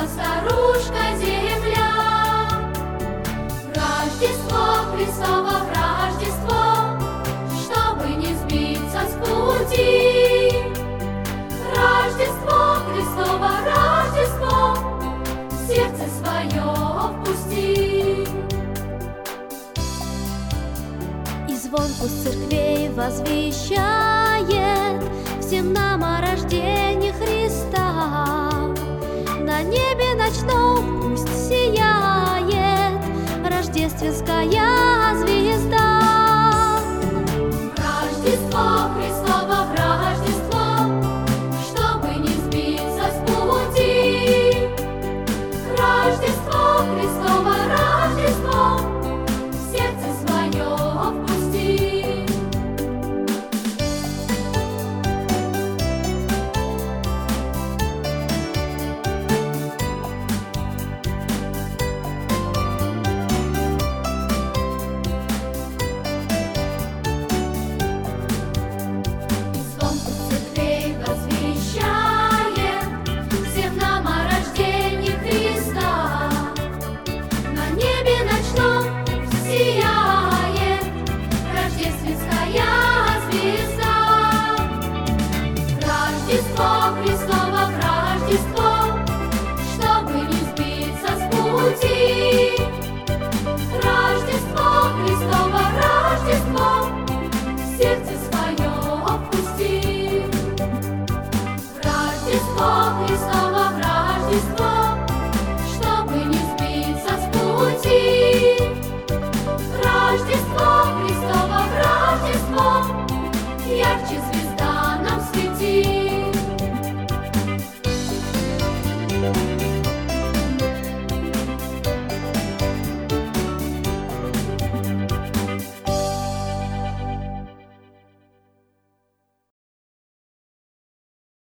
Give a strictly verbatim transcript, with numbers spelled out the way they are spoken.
старушка земля. Рождество Христово, Рождество, чтобы не сбиться с пути. Рождество Христово, Рождество, в сердце свое впусти. И звонку с церквей возвещает всем нам о рождении Христа. На небе ночном пусть сияет рождественская